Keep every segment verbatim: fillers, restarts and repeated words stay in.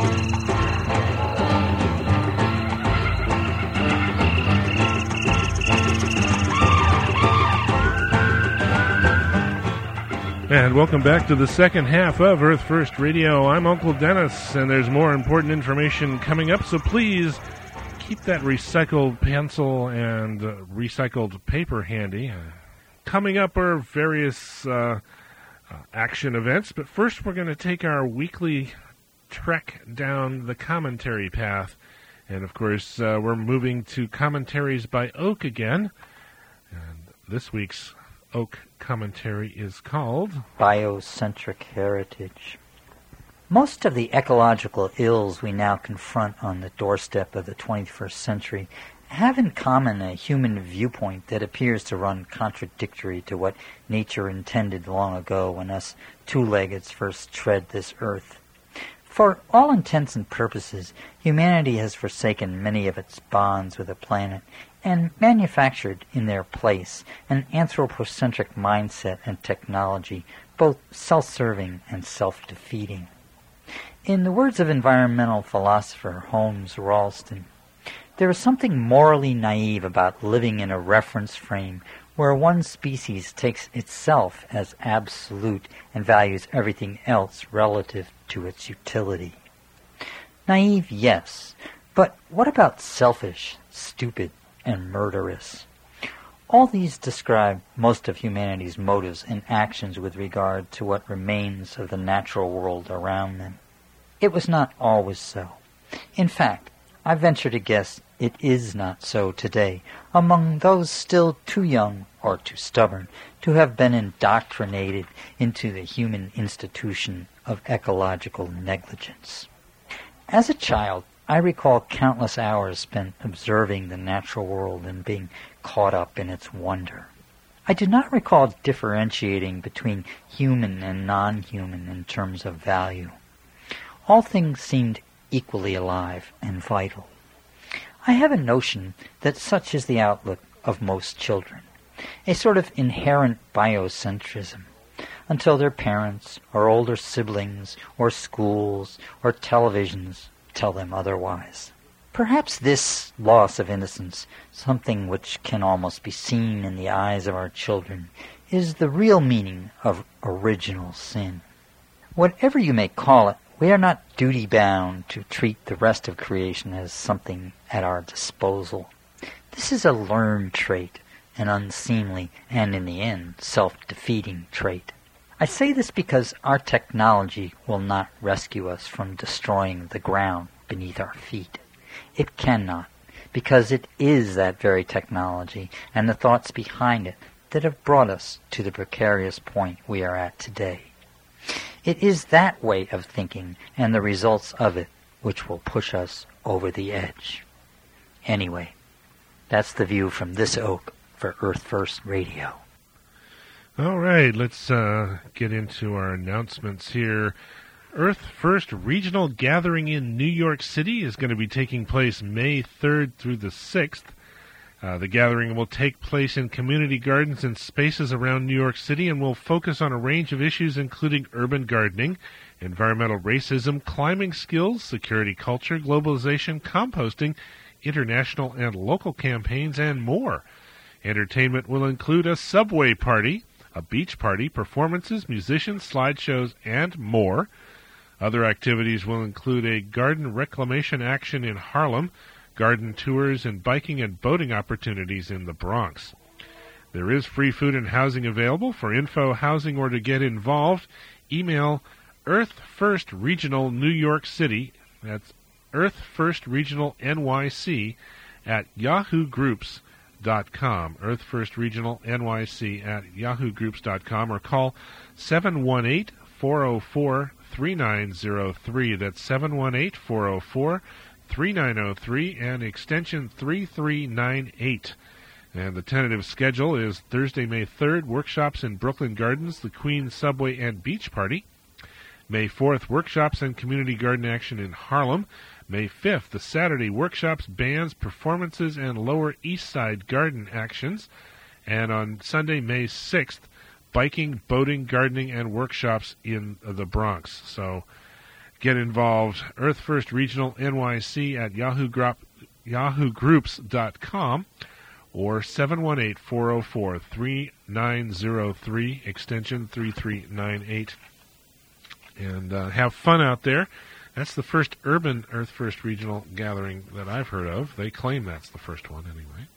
And welcome back to the second half of Earth First Radio. I'm Uncle Dennis, and there's more important information coming up, so please keep that recycled pencil and uh, recycled paper handy. Uh, coming up are various uh, uh, action events, but first we're going to take our weekly trek down the commentary path. And, of course, uh, we're moving to commentaries by Oak again. And this week's Oak commentary is called Biocentric Heritage. Most of the ecological ills we now confront on the doorstep of the twenty-first century have in common a human viewpoint that appears to run contradictory to what nature intended long ago when us two-leggeds first tread this earth. For all intents and purposes, humanity has forsaken many of its bonds with the planet and manufactured in their place an anthropocentric mindset and technology, both self-serving and self-defeating. In the words of environmental philosopher Holmes Ralston, there is something morally naive about living in a reference frame where one species takes itself as absolute and values everything else relative to its utility. Naive, yes, but what about selfish, stupid, and murderous? All these describe most of humanity's motives and actions with regard to what remains of the natural world around them. It was not always so. In fact, I venture to guess it is not so today among those still too young or too stubborn to have been indoctrinated into the human institution of ecological negligence. As a child, I recall countless hours spent observing the natural world and being caught up in its wonder. I do not recall differentiating between human and non-human in terms of value. All things seemed equally alive and vital. I have a notion that such is the outlook of most children, a sort of inherent biocentrism, until their parents or older siblings or schools or televisions tell them otherwise. Perhaps this loss of innocence, something which can almost be seen in the eyes of our children, is the real meaning of original sin. Whatever you may call it, we are not duty-bound to treat the rest of creation as something at our disposal. This is a learned trait, an unseemly and, in the end, self-defeating trait. I say this because our technology will not rescue us from destroying the ground beneath our feet. It cannot, because it is that very technology and the thoughts behind it that have brought us to the precarious point we are at today. It is that way of thinking and the results of it which will push us over the edge. Anyway, that's the view from this oak for Earth First Radio. All right, let's uh, get into our announcements here. Earth First Regional Gathering in New York City is going to be taking place May third through the sixth. Uh, the gathering will take place in community gardens and spaces around New York City and will focus on a range of issues including urban gardening, environmental racism, climbing skills, security culture, globalization, composting, international and local campaigns, and more. Entertainment will include a subway party, a beach party, performances, musicians, slideshows, and more. Other activities will include a garden reclamation action in Harlem, garden tours, and biking and boating opportunities in the Bronx. There is free food and housing available. For info, housing, or to get involved, email Earth First Regional New York City, that's Earth First Regional N Y C, at yahoo groups dot com, Earth First Regional N Y C at yahoo groups dot com, or call seven one eight, four oh four, three nine oh three. That's seven one eight, four oh four, three nine oh three and extension three three nine eight. And the tentative schedule is Thursday, May third, workshops in Brooklyn Gardens, the Queens Subway and Beach Party. May fourth, workshops and community garden action in Harlem. May fifth, the Saturday, workshops, bands, performances, and Lower East Side garden actions. And on Sunday, May sixth, biking, boating, gardening, and workshops in the Bronx. So get involved. Earth First Regional N Y C at yahoo group, yahoo groups dot com or seven one eight, four oh four, three nine zero three, extension three three nine eight. And uh, have fun out there. That's the first urban Earth First Regional gathering that I've heard of. They claim that's the first one anyway.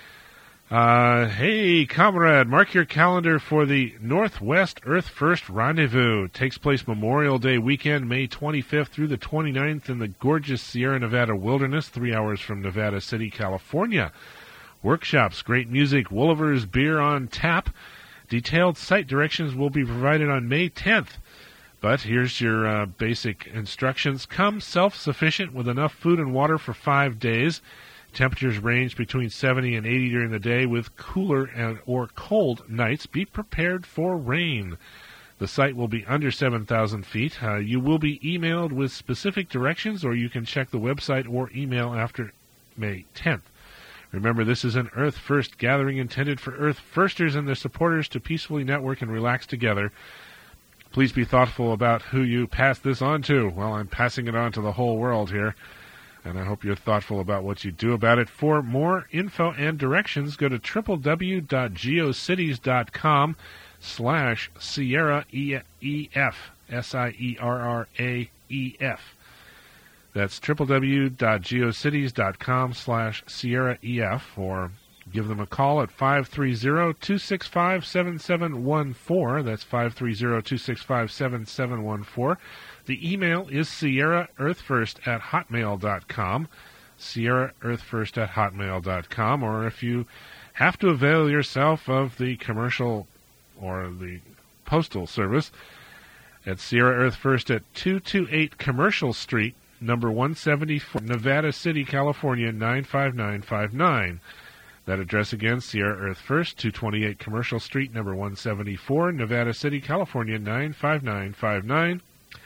Uh, hey, comrade, mark your calendar for the Northwest Earth First Rendezvous. It takes place Memorial Day weekend, May twenty-fifth through the twenty-ninth in the gorgeous Sierra Nevada wilderness, three hours from Nevada City, California. Workshops, great music, Wolliver's beer on tap. Detailed site directions will be provided on May tenth. But here's your uh, basic instructions. Come self-sufficient with enough food and water for five days. Temperatures range between seventy and eighty during the day with cooler and or cold nights. Be prepared for rain. The site will be under seven thousand feet. Uh, you will be emailed with specific directions, or you can check the website or email after May tenth. Remember, this is an Earth First gathering intended for Earth Firsters and their supporters to peacefully network and relax together. Please be thoughtful about who you pass this on to. Well, I'm passing it on to the whole world here. And I hope you're thoughtful about what you do about it. For more info and directions, go to w w w dot geocities dot com slash Sierra E F, S I E R R A E F. That's w w w dot geocities dot com slash Sierra E F, or give them a call at five three zero, two six five, seven seven one four. That's five three zero, two six five, seven seven one four. The email is Sierra Earth First at hotmail dot com, Sierra Earth First at hotmail dot com, or if you have to avail yourself of the commercial or the postal service, at Sierra Earth First at two twenty-eight Commercial Street, number one seventy-four, Nevada City, California, nine five nine five nine. That address again, Sierra Earth First, two twenty-eight Commercial Street, number one seventy-four, Nevada City, California, nine five nine five nine.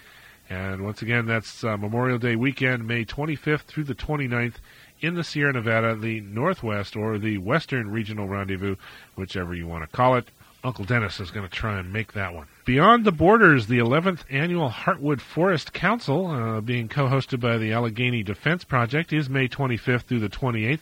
And once again, that's uh, Memorial Day weekend, May twenty-fifth through the twenty-ninth in the Sierra Nevada, the Northwest or the Western Regional Rendezvous, whichever you want to call it. Uncle Dennis is going to try and make that one. Beyond the Borders, the eleventh Annual Heartwood Forest Council, uh, being co-hosted by the Allegheny Defense Project, is May twenty-fifth through the twenty-eighth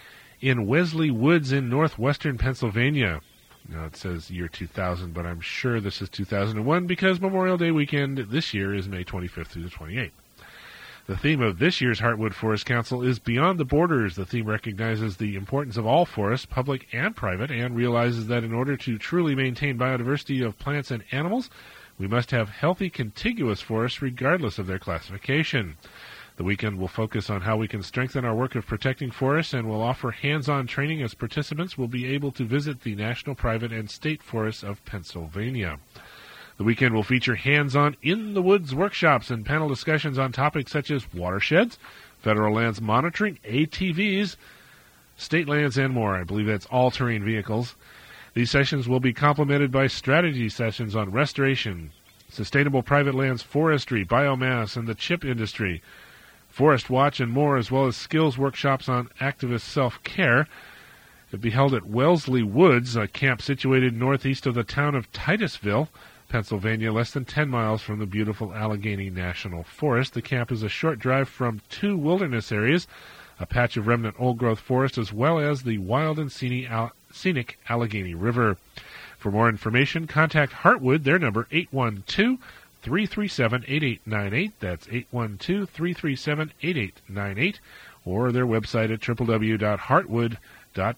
in Wesley Woods in northwestern Pennsylvania. Now it says year two thousand, but I'm sure this is two thousand one because Memorial Day weekend this year is May twenty-fifth through the twenty-eighth. The theme of this year's Heartwood Forest Council is Beyond the Borders. The theme recognizes the importance of all forests, public and private, and realizes that in order to truly maintain biodiversity of plants and animals, we must have healthy contiguous forests regardless of their classification. The weekend will focus on how we can strengthen our work of protecting forests and will offer hands-on training as participants will be able to visit the national, private, and state forests of Pennsylvania. The weekend will feature hands-on in-the-woods workshops and panel discussions on topics such as watersheds, federal lands monitoring, A T Vs, state lands, and more. I believe that's all-terrain vehicles. These sessions will be complemented by strategy sessions on restoration, sustainable private lands forestry, biomass, and the chip industry, Forest Watch, and more, as well as skills workshops on activist self-care. It'll be held at Wellesley Woods, a camp situated northeast of the town of Titusville, Pennsylvania, less than ten miles from the beautiful Allegheny National Forest. The camp is a short drive from two wilderness areas, a patch of remnant old-growth forest, as well as the wild and scenic Allegheny River. For more information, contact Heartwood, their number eight one two, three three seven, eight eight nine eight. That's eight one two, three three seven, eight eight nine eight, or their website at w w w dot heartwood dot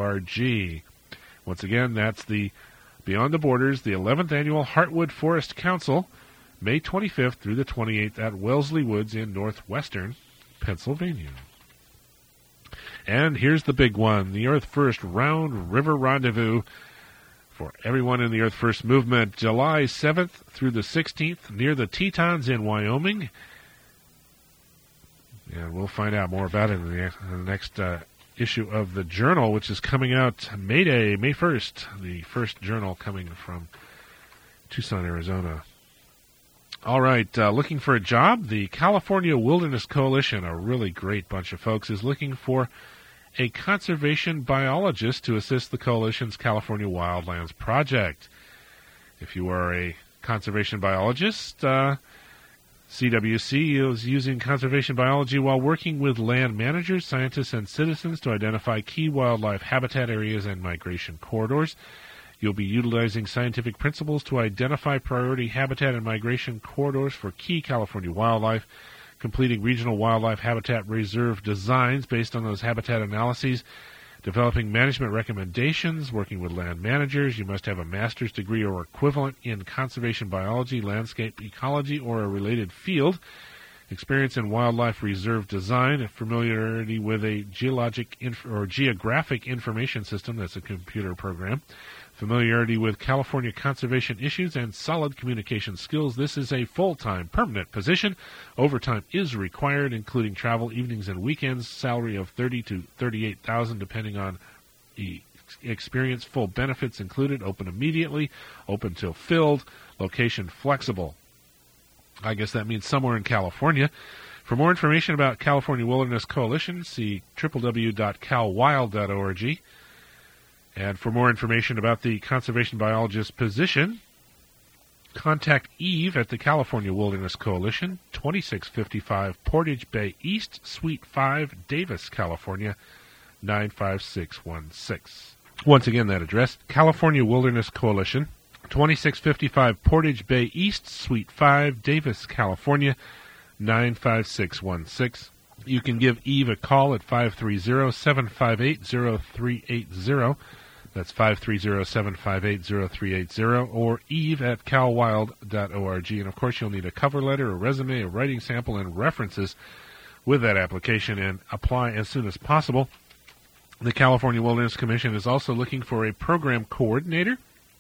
org. Once again, that's the Beyond the Borders, the eleventh Annual Heartwood Forest Council, May twenty-fifth through the twenty-eighth at Wellesley Woods in northwestern Pennsylvania. And here's the big one, the Earth First Round River Rendezvous for everyone in the Earth First movement, July seventh through the sixteenth near the Tetons in Wyoming. And we'll find out more about it in the, in the next uh, issue of the Journal, which is coming out May Day, May first, the first journal coming from Tucson, Arizona. All right, uh, looking for a job? The California Wilderness Coalition, a really great bunch of folks, is looking for a conservation biologist to assist the Coalition's California Wildlands Project. If you are a conservation biologist, uh, C W C is using conservation biology while working with land managers, scientists, and citizens to identify key wildlife habitat areas and migration corridors. You'll be utilizing scientific principles to identify priority habitat and migration corridors for key California wildlife, completing regional wildlife habitat reserve designs based on those habitat analyses, developing management recommendations, working with land managers. You must have a master's degree or equivalent in conservation biology, landscape ecology, or a related field, experience in wildlife reserve design, and familiarity with a geologic inf- or geographic information system, that's a computer program, familiarity with California conservation issues, and solid communication skills. This is a full-time, permanent position. Overtime is required, including travel, evenings, and weekends. Salary of thirty to thirty-eight thousand, depending on the experience. Full benefits included. Open immediately. Open till filled. Location flexible. I guess that means somewhere in California. For more information about California Wilderness Coalition, see w w w dot cal wild dot org. And for more information about the conservation biologist position, contact Eve at the California Wilderness Coalition, twenty-six fifty-five Portage Bay East, Suite five, Davis, California, nine five six one six. Once again, that address, California Wilderness Coalition, twenty-six fifty-five Portage Bay East, Suite five, Davis, California, nine five six one six. You can give Eve a call at five three zero, seven five eight, zero three eight zero. That's five three zero, seven five eight, zero three eight zero, or eve at cal wild dot org. And, of course, you'll need a cover letter, a resume, a writing sample, and references with that application, and apply as soon as possible. The California Wilderness Commission is also looking for a program coordinator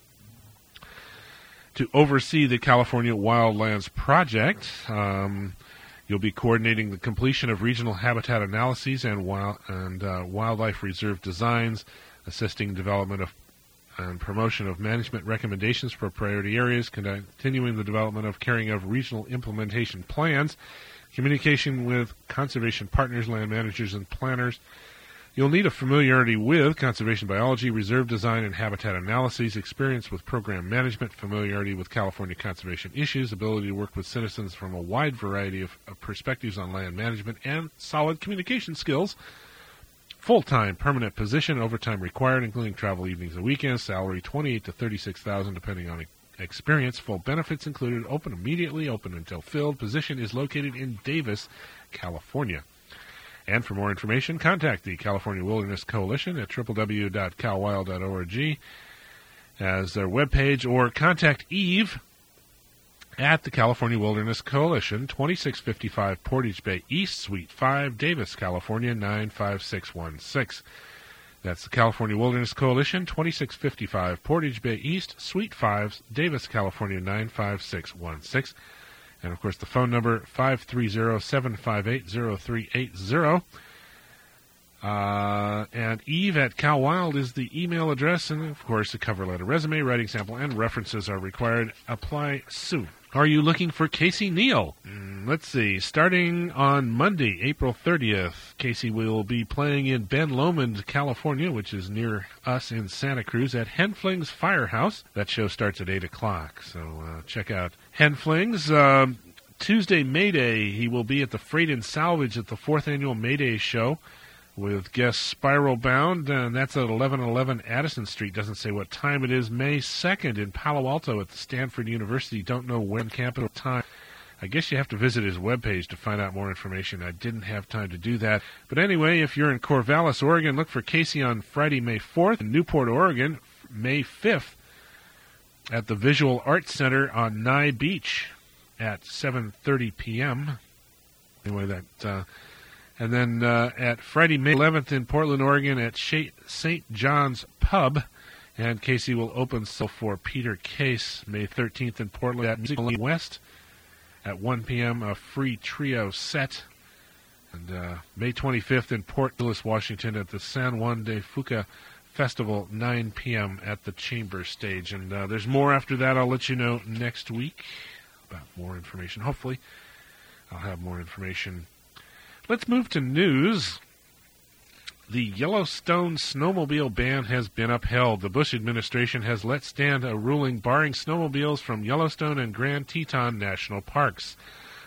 to oversee the California Wildlands Project. Um, you'll be coordinating the completion of regional habitat analyses and, wild, and uh, wildlife reserve designs, assisting development of and promotion of management recommendations for priority areas, continuing the development of carrying of regional implementation plans, communication with conservation partners, land managers, and planners. You'll need a familiarity with conservation biology, reserve design, and habitat analyses, experience with program management, familiarity with California conservation issues, ability to work with citizens from a wide variety of, of perspectives on land management, and solid communication skills. Full-time, permanent position, overtime required, including travel, evenings, and weekends. Salary twenty-eight to thirty-six thousand, depending on experience. Full benefits included. Open immediately. Open until filled. Position is located in Davis, California. And for more information, contact the California Wilderness Coalition at w w w dot cal wild dot org as their webpage, or contact Eve at the California Wilderness Coalition, twenty-six fifty-five Portage Bay East, Suite five, Davis, California, nine five six one six. That's the California Wilderness Coalition, twenty-six fifty-five Portage Bay East, Suite five, Davis, California, nine five six one six. And, of course, the phone number, five three zero, seven five eight, zero three eight zero. Uh, and Eve at Cal Wild is the email address, and, of course, a cover letter, resume, writing sample, and references are required. Apply soon. Are you looking for Casey Neal? Mm, let's see. Starting on Monday, April thirtieth, Casey will be playing in Ben Lomond, California, which is near us in Santa Cruz, at Henfling's Firehouse. That show starts at eight o'clock, so uh, check out Henfling's. Um, Tuesday, May Day, he will be at the Freight and Salvage at the fourth Annual May Day Show with guest Spiral Bound, and that's at eleven eleven Addison Street. Doesn't say what time it is. May second in Palo Alto at the Stanford University. Don't know when, capital time. I guess you have to visit his webpage to find out more information. I didn't have time to do that. But anyway, if you're in Corvallis, Oregon, look for Casey on Friday, May fourth. In Newport, Oregon, May fifth at the Visual Arts Center on Nye Beach at seven thirty p.m. Anyway, that... Uh, And then uh, at Friday, May eleventh in Portland, Oregon at Saint John's Pub. And Casey will open so for Peter Case, May thirteenth in Portland at Music West at one p.m. a free trio set. And uh, May twenty-fifth in Port Louis, Washington at the San Juan de Fuca Festival, nine p.m. at the Chamber Stage. And uh, there's more after that. I'll let you know next week about more information. Hopefully I'll have more information. Let's move to news. The Yellowstone snowmobile ban has been upheld. The Bush administration has let stand a ruling barring snowmobiles from Yellowstone and Grand Teton National Parks.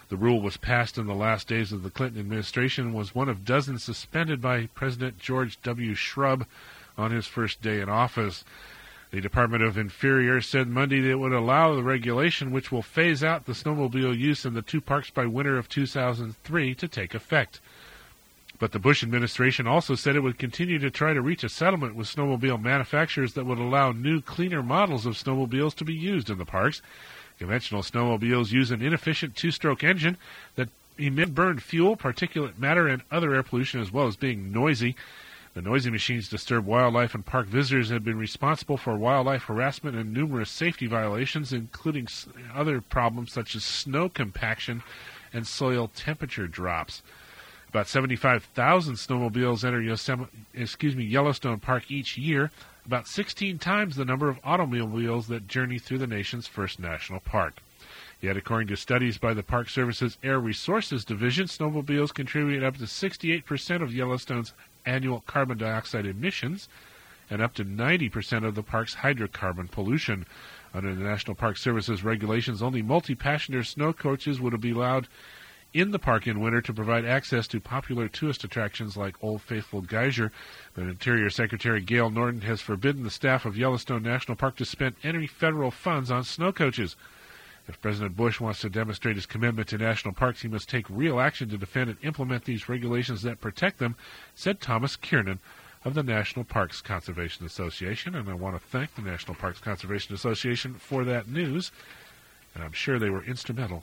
The rule was passed in the last days of the Clinton administration and was one of dozens suspended by President George W. Shrub on his first day in office. The Department of Interior said Monday that it would allow the regulation, which will phase out the snowmobile use in the two parks by winter of two thousand three, to take effect. But the Bush administration also said it would continue to try to reach a settlement with snowmobile manufacturers that would allow new, cleaner models of snowmobiles to be used in the parks. Conventional snowmobiles use an inefficient two-stroke engine that emits burned fuel, particulate matter, and other air pollution, as well as being noisy. The noisy machines disturb wildlife, and park visitors have been responsible for wildlife harassment and numerous safety violations, including other problems such as snow compaction and soil temperature drops. About seventy-five thousand snowmobiles enter Yosemite, excuse me, Yellowstone Park each year, about sixteen times the number of automobiles that journey through the nation's first national park. Yet, according to studies by the Park Service's Air Resources Division, snowmobiles contribute up to sixty-eight percent of Yellowstone's annual carbon dioxide emissions and up to ninety percent of the park's hydrocarbon pollution. Under the National Park Service's regulations, only multi-passenger snow coaches would be allowed in the park in winter to provide access to popular tourist attractions like Old Faithful Geyser. But Interior Secretary Gail Norton has forbidden the staff of Yellowstone National Park to spend any federal funds on snow coaches. If President Bush wants to demonstrate his commitment to national parks, he must take real action to defend and implement these regulations that protect them, said Thomas Kiernan of the National Parks Conservation Association. And I want to thank the National Parks Conservation Association for that news, and I'm sure they were instrumental.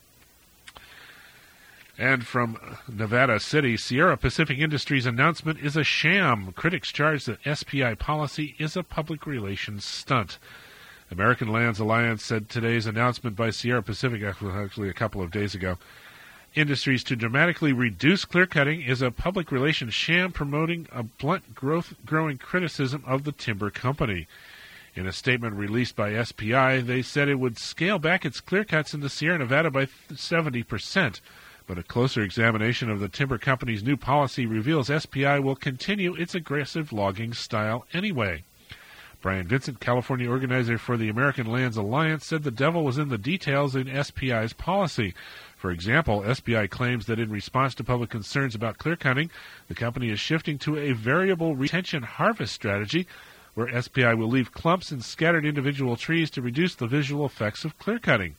And from Nevada City, Sierra Pacific Industries' announcement is a sham. Critics charge that S P I policy is a public relations stunt. American Lands Alliance said today's announcement by Sierra Pacific, actually a couple of days ago, Industries to dramatically reduce clear-cutting is a public relations sham promoting a blunt growth, growing criticism of the timber company. In a statement released by S P I, they said it would scale back its clear-cuts in the Sierra Nevada by seventy percent. But a closer examination of the timber company's new policy reveals S P I will continue its aggressive logging style anyway. Brian Vincent, California organizer for the American Lands Alliance, said the devil was in the details in S P I's policy. For example, S P I claims that in response to public concerns about clear-cutting, the company is shifting to a variable retention harvest strategy where S P I will leave clumps and scattered individual trees to reduce the visual effects of clear-cutting.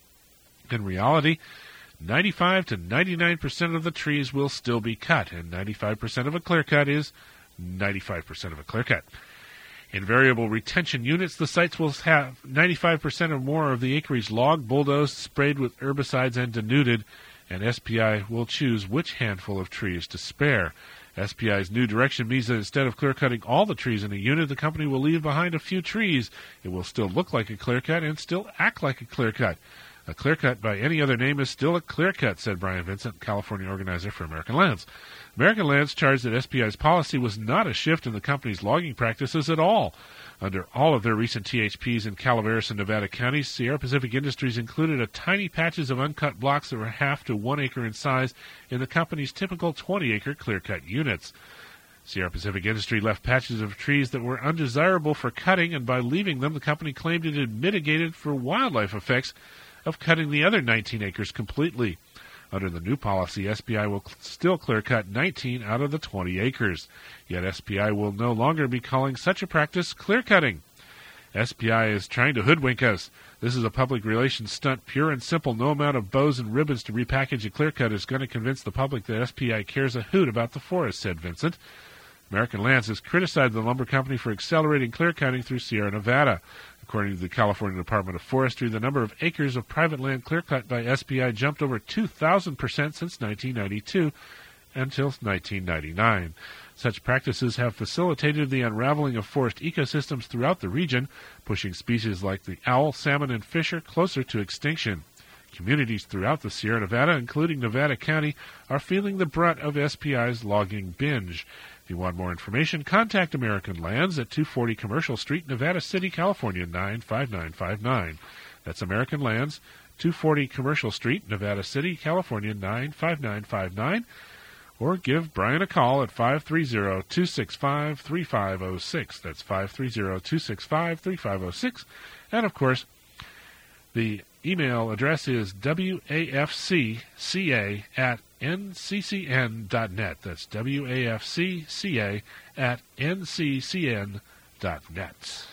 In reality, ninety-five to ninety-nine percent of the trees will still be cut, and ninety-five percent of a clear cut is ninety-five percent of a clear cut. In variable retention units, the sites will have ninety-five percent or more of the acreage logged, bulldozed, sprayed with herbicides, and denuded, and S P I will choose which handful of trees to spare. S P I's new direction means that instead of clear-cutting all the trees in a unit, the company will leave behind a few trees. It will still look like a clear cut and still act like a clear cut. A clear-cut by any other name is still a clear-cut, said Brian Vincent, California organizer for American Lands. American Lands charged that S P I's policy was not a shift in the company's logging practices at all. Under all of their recent T H Ps in Calaveras and Nevada counties, Sierra Pacific Industries included a tiny patches of uncut blocks that were half to one acre in size in the company's typical twenty-acre clear-cut units. Sierra Pacific Industry left patches of trees that were undesirable for cutting, and by leaving them, the company claimed it had mitigated for wildlife effects of cutting the other nineteen acres completely. Under the new policy, S P I will cl- still clear-cut nineteen out of the twenty acres. Yet S P I will no longer be calling such a practice clear-cutting. S P I is trying to hoodwink us. This is a public relations stunt, pure and simple. No amount of bows and ribbons to repackage a clear-cut is going to convince the public that S P I cares a hoot about the forest, said Vincent. American Lands has criticized the lumber company for accelerating clear-cutting through Sierra Nevada. According to the California Department of Forestry, the number of acres of private land clear-cut by S P I jumped over two thousand percent since nineteen ninety-two until nineteen ninety-nine. Such practices have facilitated the unraveling of forest ecosystems throughout the region, pushing species like the owl, salmon, and fisher closer to extinction. Communities throughout the Sierra Nevada, including Nevada County, are feeling the brunt of S P I's logging binge. If you want more information, contact American Lands at two forty Commercial Street, Nevada City, California, nine five nine five nine. That's American Lands, two forty Commercial Street, Nevada City, California, nine five nine five nine. Or give Brian a call at five three zero, two six five, three five zero six. That's five three zero, two six five, three five zero six. And, of course, the email address is W A F C C A at N C C N dot net. That's W A F C C A at N C C N dot net.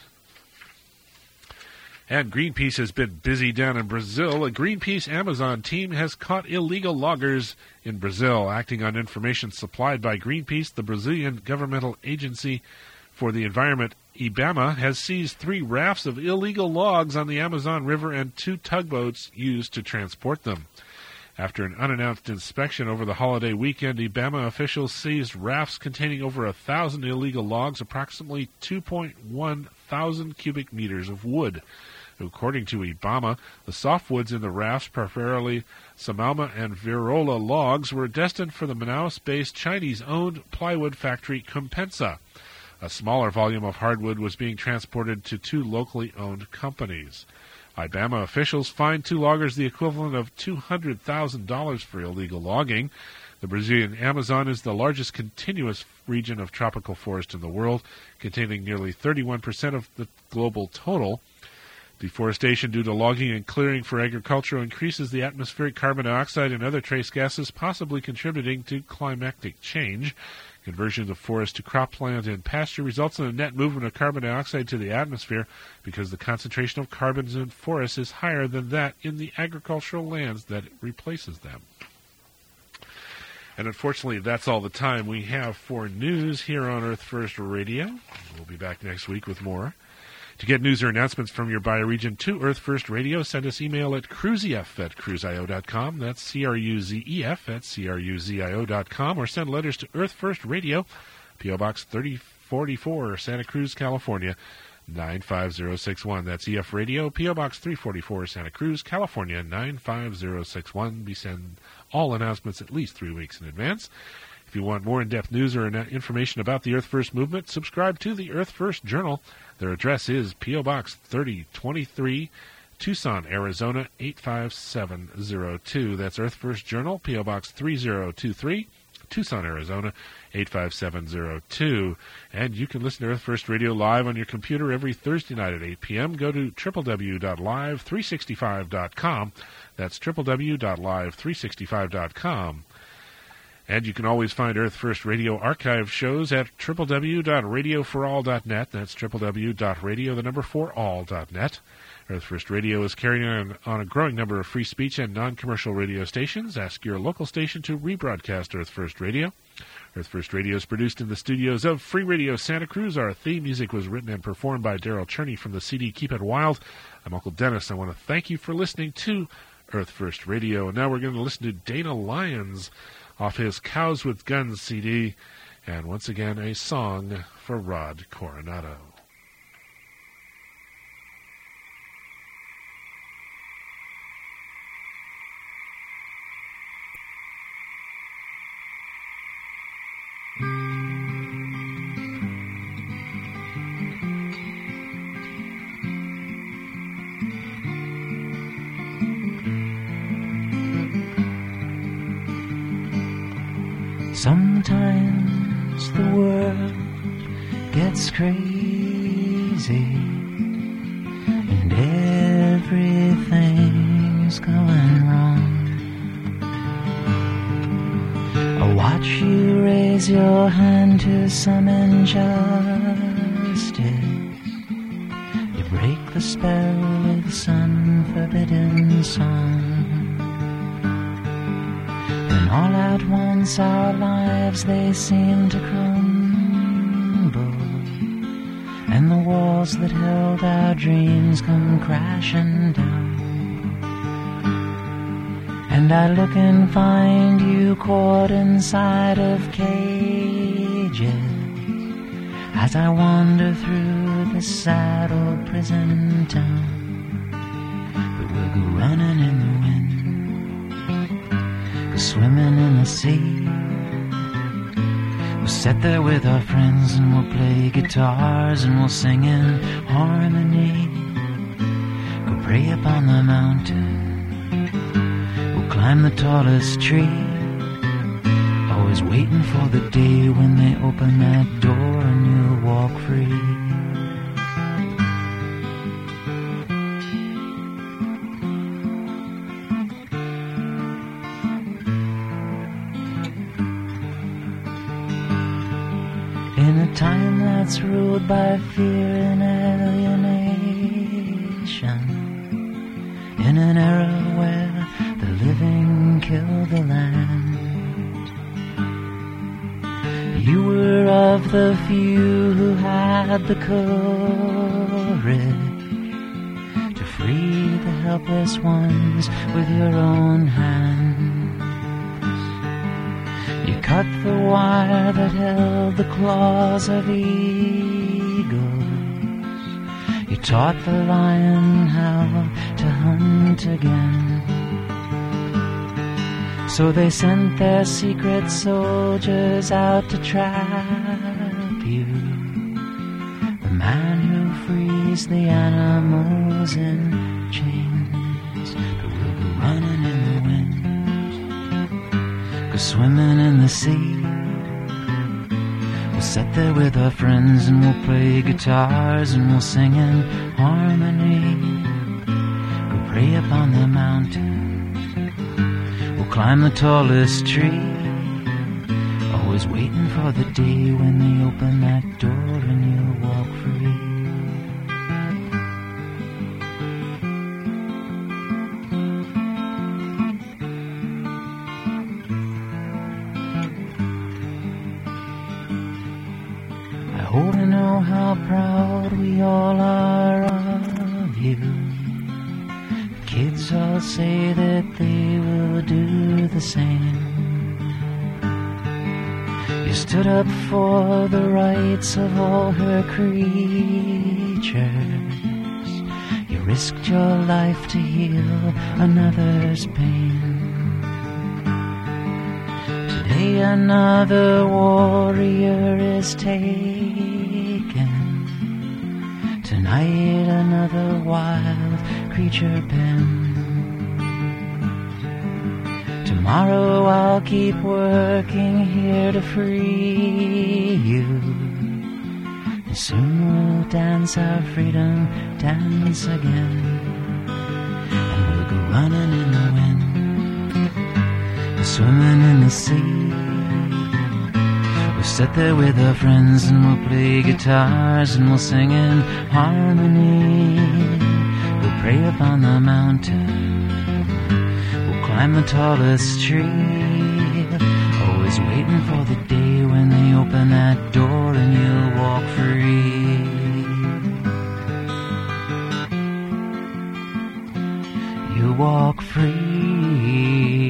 And Greenpeace has been busy down in Brazil. A Greenpeace Amazon team has caught illegal loggers in Brazil. Acting on information supplied by Greenpeace, the Brazilian governmental agency for the environment, IBAMA, has seized three rafts of illegal logs on the Amazon River and two tugboats used to transport them. After an unannounced inspection over the holiday weekend, IBAMA officials seized rafts containing over a thousand illegal logs, approximately two point one thousand cubic meters of wood. According to IBAMA, the softwoods in the rafts, primarily Samalma and Virola logs, were destined for the Manaus-based Chinese-owned plywood factory Compensa. A smaller volume of hardwood was being transported to two locally owned companies. IBAMA officials fined two loggers the equivalent of two hundred thousand dollars for illegal logging. The Brazilian Amazon is the largest continuous region of tropical forest in the world, containing nearly thirty-one percent of the global total. Deforestation due to logging and clearing for agriculture increases the atmospheric carbon dioxide and other trace gases, possibly contributing to climatic change. Conversion of forest to cropland and pasture results in a net movement of carbon dioxide to the atmosphere because the concentration of carbons in forests is higher than that in the agricultural lands that replaces them. And unfortunately, that's all the time we have for news here on Earth First Radio. We'll be back next week with more. To get news or announcements from your bioregion to Earth First Radio, send us email at cruzef at cruzio dot com. That's C R U Z E F at C R U Z I O dot com. Or send letters to Earth First Radio, P O Box thirty forty-four, Santa Cruz, California, nine five zero six one. That's E F Radio, P O Box three forty-four, Santa Cruz, California, nine five zero six one. We send all announcements at least three weeks in advance. If you want more in-depth news or information about the Earth First movement, subscribe to the Earth First Journal. Their address is P O Box thirty twenty-three, Tucson, Arizona, eight five seven zero two. That's Earth First Journal, P O Box three zero two three, Tucson, Arizona, eight five seven zero two. And you can listen to Earth First Radio live on your computer every Thursday night at eight p.m. Go to w w w dot live three sixty-five dot com. That's w w w dot live three sixty-five dot com. And you can always find Earth First Radio archive shows at w w w dot radio for all dot net. That's w w w dot radio, the number for all dot net. Earth First Radio is carrying on, on a growing number of free speech and non-commercial radio stations. Ask your local station to rebroadcast Earth First Radio. Earth First Radio is produced in the studios of Free Radio Santa Cruz. Our theme music was written and performed by Daryl Cherney from the C D Keep It Wild. I'm Uncle Dennis. I want to thank you for listening to Earth First Radio. And now we're going to listen to Dana Lyons off his Cows with Guns C D, and once again a song for Rod Coronado. Sometimes the world gets crazy and everything's going wrong. I watch you raise your hand to some injustice. You break the spell with some forbidden song. All at once our lives, they seem to crumble, and the walls that held our dreams come crashing down. And I look and find you caught inside of cages as I wander through the sad old prison town. But we'll go running in the wind, swimming in the sea. We'll sit there with our friends and we'll play guitars and we'll sing in harmony. Go pray up on the mountain, we'll climb the tallest tree, always waiting for the day when they open that door and you'll walk free. time that's ruled by fear and alienation, in an era where the living kill the land. You were of the few who had the courage to free the helpless ones with your own hands. You cut the wire that held the claws of eagles. You taught the lion how to hunt again. So they sent their secret soldiers out to trap you, the man who frees the animals in chains. But we'll go running in the wind, go swimming in the sea. We'll sit there with our friends and we'll play guitars and we'll sing in harmony. We'll pray up on the mountain, climb the tallest tree, always waiting for the day when they open that door and you'll walk free. I hope to know how proud we all are of you. Kids all say that they will do the same. You stood up for the rights of all her creatures. You risked your life to heal another's pain. Today another warrior is taken. Tonight another wild creature pen. Tomorrow I'll keep working here to free you, and soon we'll dance our freedom dance again. And we'll go running in the wind, and swimming in the sea. We'll sit there with our friends and we'll play guitars and we'll sing in harmony. We'll pray up on the mountain, we'll climb the tallest tree, always waiting for the day when they open that door and you'll walk free. You'll walk free.